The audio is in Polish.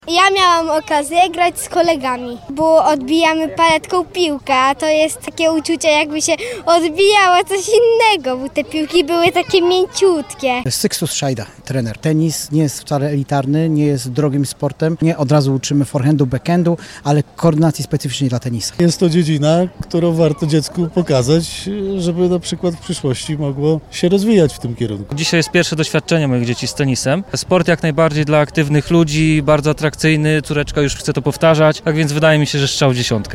Ja miałam okazję grać z kolegami, bo odbijamy paletką piłkę, a to jest takie uczucie, jakby się odbijało coś innego, bo te piłki były takie mięciutkie. Sixtus Szajda, trener. Tenis nie jest wcale elitarny, nie jest drogim sportem. Nie od razu uczymy forehandu, backhandu, ale koordynacji specyficznej dla tenisa. Jest to dziedzina, którą warto dziecku pokazać, żeby na przykład w przyszłości mogło się rozwijać w tym kierunku. Dzisiaj jest pierwsze doświadczenie moich dzieci z tenisem. Sport jak najbardziej dla aktywnych ludzi, bardzo atrakcyjny, córeczka już chce to powtarzać, tak więc wydaje mi się, że strzał w dziesiątkę.